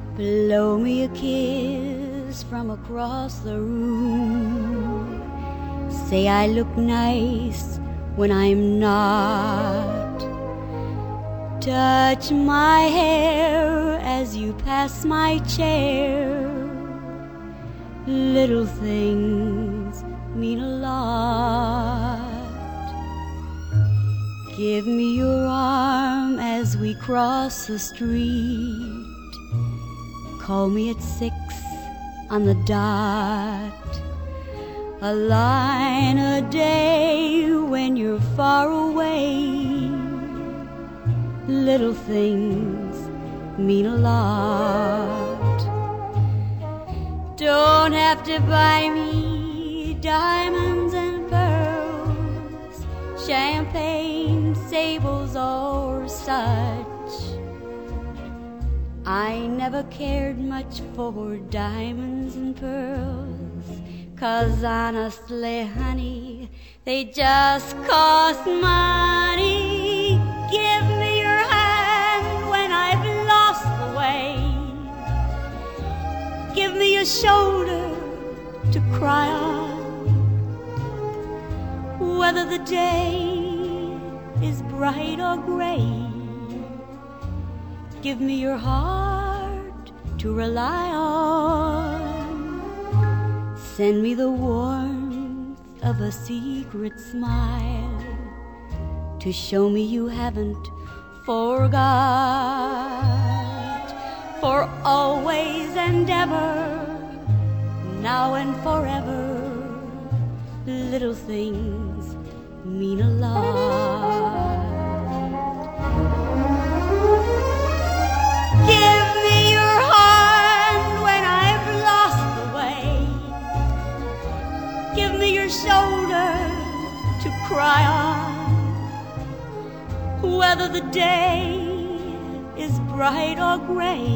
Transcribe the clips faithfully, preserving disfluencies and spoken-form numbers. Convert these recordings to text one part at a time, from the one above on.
Blow me a kiss from across the room. Say I look nice when I'm not. Touch my hair as you pass my chair. Little things mean a lot. Give me your arm as we cross the street. Call me at six on the dot. A line a day when you're far away. Little things mean a lot. Don't have to buy me diamonds and pearls, champagne, sables, or such. I never cared much for diamonds and pearls, 'cause honestly, honey, they just cost money. Give me your hand when I've lost the way. Give me a shoulder to cry on, whether the day is bright or gray. Give me your heart to rely on. Send me the warmth of a secret smile to show me you haven't forgot. For always and ever, now and forever, little things mean a lot. Give me your hand when I've lost the way. Give me your shoulder to cry on, whether the day is bright or gray.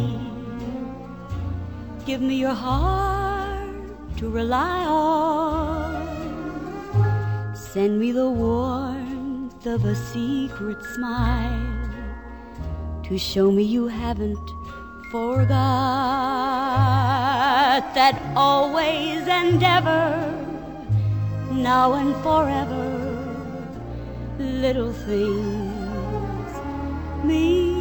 Give me your heart to rely on. Send me the warmth of a secret smile to show me you haven't forgot that always and ever, now and forever, little things mean